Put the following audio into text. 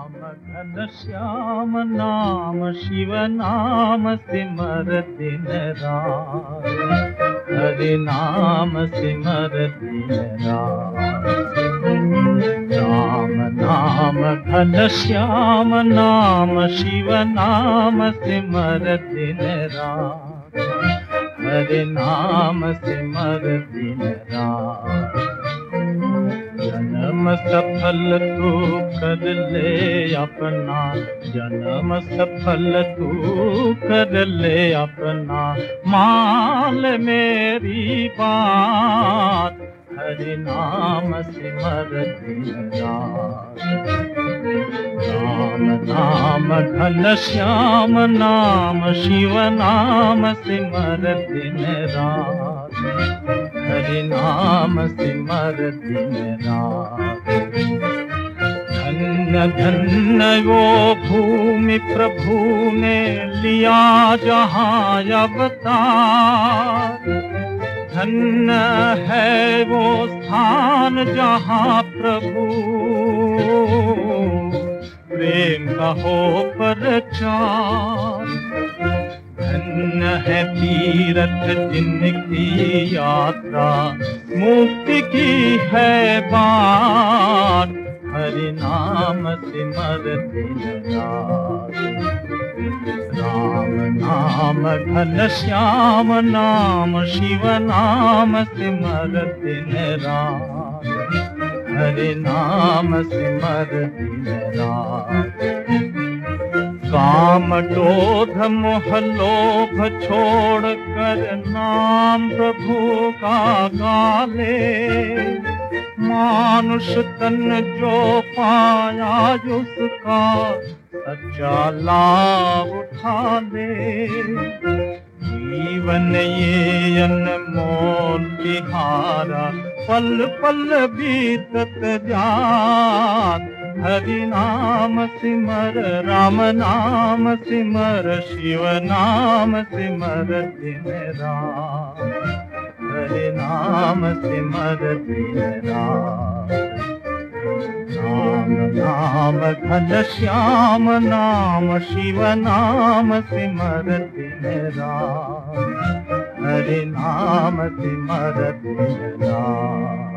घन श्याम नाम शिव नाम सिमर दिन रात, हरि नाम सिमर दिन रात। राम नाम घन श्याम नाम शिव नाम सिमर दिन रात, हरि नाम सिमर दिन रात। जन्म सफल तू कर ले अपना, जन्म सफल तू कर ले अपना, मान मेरी बात, हरि नाम सिमर दिन रात। राम नाम घन श्याम नाम शिव नाम सिमर दिन रात, हरि नाम सिमर दिन रात। धन्य धन्य वो भूमि प्रभु ने लिया जहाँ अवतार, धन्य है वो स्थान जहाँ प्रभु प्रेम का हो प्रचार। धन्य है तीर्थ जिनकी यात्रा मुक्ति की है बात, हरि नाम सिमर दिन रात। राम नाम घन श्याम नाम शिव नाम सिमर दिन रात, हरि नाम सिमर दिन रात। काम क्रोध मोह लोभ छोड़ कर नाम प्रभु का गाले, मानुष तन जो पाया उसका सच्चा लाभ उठा ले। जीवन ये अनमोल बिहारा पल पल बीतत जात, हरि नाम सिमर राम नाम सिमर शिव नाम सिमर दिन रात, हरि नाम सिमर दिन रात। राम नाम घन श्याम नाम शिव नाम सिमर दिन रात, हरि नाम सिमर दिन रात।